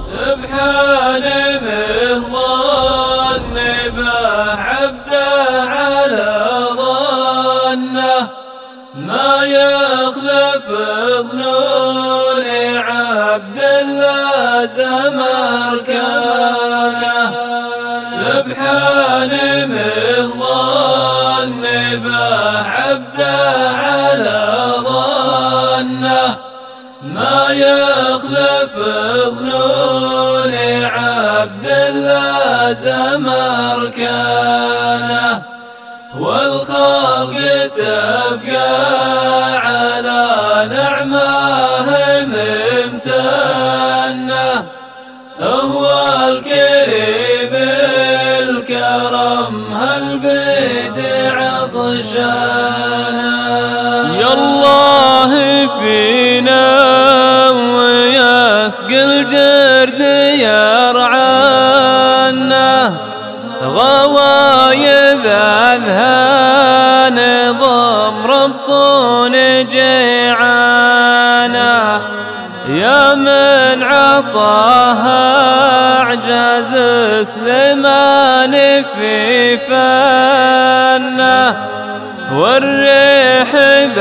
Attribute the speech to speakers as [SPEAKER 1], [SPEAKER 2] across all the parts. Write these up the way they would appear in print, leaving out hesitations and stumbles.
[SPEAKER 1] سبحان من ظن به عبده على ظنه، ما يخلف ظنون عبد لازم أركانه. سبحان من ظن به عبده على ظنه، ما يخلف ظنون عبد لازم أركانه. والخلق تبقى على نعمه ممتنه، هو الكريم الكرم هالبدع عطشانه.
[SPEAKER 2] يا الله فينا ويسقي الجرد يرعانا، غوايب أذهان ضمر بطون جيعانا، يا من عطاها أعجاز سليمان في فنه، والريح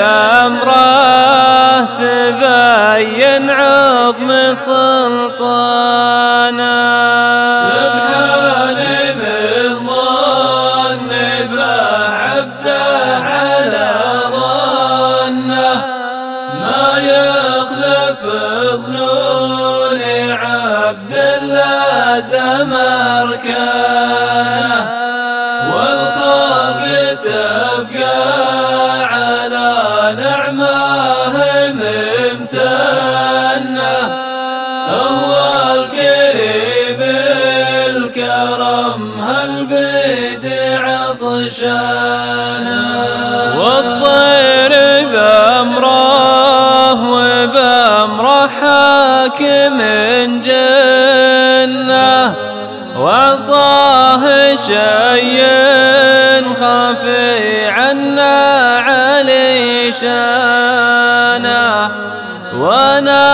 [SPEAKER 2] بأمره تبين عظم سلطانه.
[SPEAKER 1] سبحان من ظن به عبده على ظنه، ما يخلف ظنون عبد لازم أركانه. والخلق تبقى على نعمه ممتنه، هو الكريم الكرم هالبدع عطشانه.
[SPEAKER 2] والطير بأمره وبأمره حاكم جنه، وأعطاه شيء خفي عنا علي شانه، وانا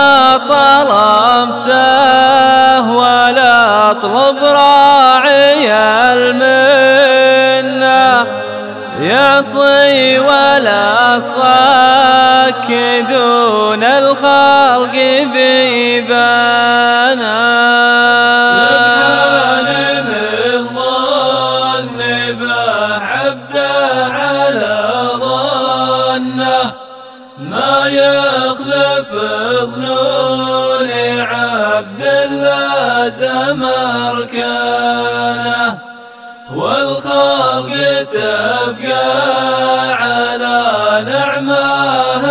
[SPEAKER 2] طلبته ولا اطلب راعي المنه، يعطي ولا صك دون الخلق بيبانا.
[SPEAKER 1] سبحان من ظن به عبده على ظنه، ما يخلف ظنون عبد لازم أركانه. والخلق تبقى على نعمه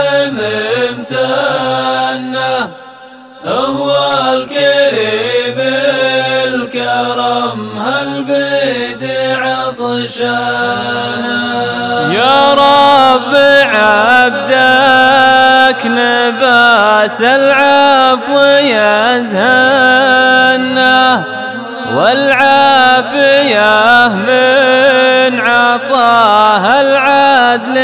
[SPEAKER 1] ممتنه، هو الكريم الكرم هالبدع عطشانه.
[SPEAKER 2] يا رب عبدك لباس العفو يزهنه، والعافية من عطاه العدل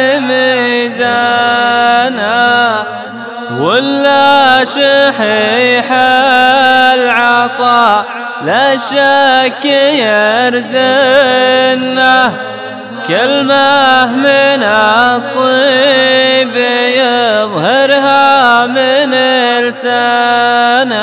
[SPEAKER 2] ميزانه، ولا شحيح العطاء لا شك يرزنه، كلمة من الطيب يظهرها من لسانه.